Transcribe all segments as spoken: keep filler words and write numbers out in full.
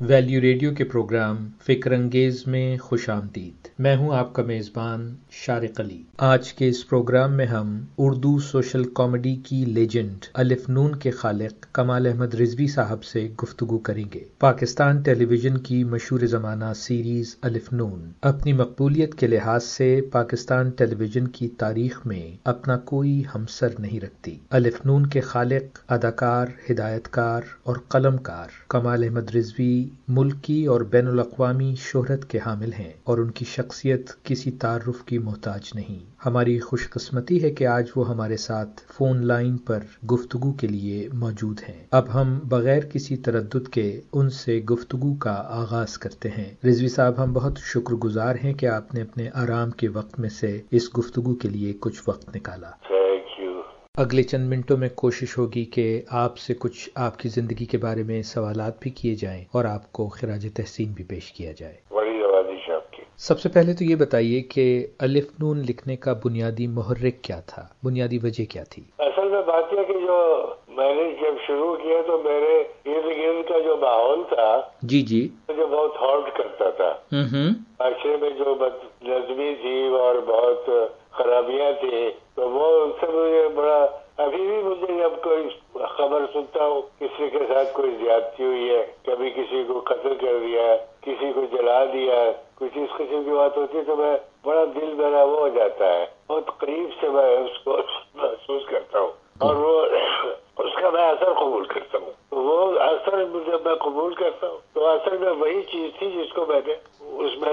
Value radio के programme फिक्र अंगेज में खुश आमदीद। मैं हूं आपका मेज़बान शारिक अली। आज के इस प्रोग्राम में हम उर्दू सोशल कॉमेडी की लेजेंड अलिफ नून के खालिक कमाल अहमद रिजवी साहब से गुफ्तगू करेंगे। पाकिस्तान टेलीविजन की मशहूर ज़माना सीरीज़ अलिफ नून अपनी मकबूलियत के लिहाज से पाकिस्तान टेलीविजन की तारीख में अपना कोई हमसर नहीं रखती। अलिफ नून के खालिक, अदाकार, हिदायतकार और कलमकार कमाल अहमद रिजवी मुल्क की और बैनुल अक़वामी शोहरत के हामिल हैं और उनकी शख्सियत किसी तारुफ की मोहताज नहीं। हमारी खुशकिस्मती है कि आज वो हमारे साथ फ़ोन लाइन पर गुफ्तगू के लिए मौजूद हैं। अब हम बगैर किसी तरद्दुद के उनसे गुफ्तगू का आगाज़ करते हैं। रिजवी साहब, हम बहुत शुक्रगुजार हैं कि आपने अपने आराम के वक्त में से इस गुफ्तगू के लिए कुछ वक्त निकाला। अगले चंद मिनटों में कोशिश होगी कि आपसे कुछ आपकी ज़िंदगी के बारे में सवालात भी किए जाएं और आपको खिराज तहसीन भी पेश किया जाए। बड़ी नवाज़िश आपकी। सबसे पहले तो ये बताइए कि अलिफ नून लिखने का बुनियादी मुहर्रिक क्या था, बुनियादी वजह क्या थी? असल में बात यह कि जो मैंने जब शुरू किया तो मेरे इर्द गिर्द का जो माहौल था जी जी मुझे बहुत हॉर्ट करता था। हम्म माशरे में जो बदनज़मी थी और बहुत खराबियां थी, तो वो उनसे मुझे बड़ा, अभी भी मुझे जब कोई खबर सुनता हूँ किसी के साथ कोई ज्यादती हुई है, कभी किसी को कत्ल कर दिया, किसी को जला दिया, कुछ इस किस्म की बात होती है, तो मैं बड़ा दिल मेरा वो हो जाता है, बहुत करीब से मैं उसको महसूस करता हूँ और वो उसका मैं असर कबूल करता हूँ। तो वो असर मुझे मैं कबूल करता हूँ, तो असल में वही चीज थी जिसको मैंने उसमें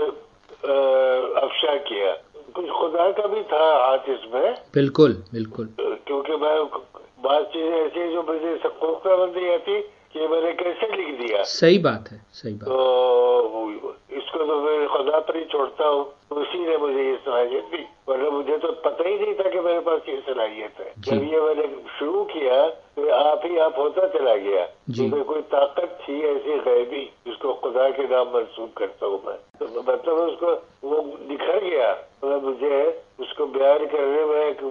अफशा किया। कुछ खुदा का भी था हाथ इसमें। बिल्कुल बिल्कुल। क्योंकि मैं बात चीजें ऐसी जो मुझे पुख्ता बन नहीं आती कि मैंने कैसे लिख दिया। सही बात है, सही बात। तो इसको तो मैं खुदा पर ही छोड़ता हूँ, तो उसी ने मुझे ये सलाहियत दी, वरना मुझे तो पता ही नहीं था कि मेरे पास ये सलाहियत है। जब ये मैंने शुरू किया तो आप ही आप होता चला गया। तो कोई ताकत थी ऐसी गैबी जिसको खुदा के नाम मंसूब करता हूँ मैं, तो मतलब उसको वो निखर गया। तो मुझे उसको बयान करने में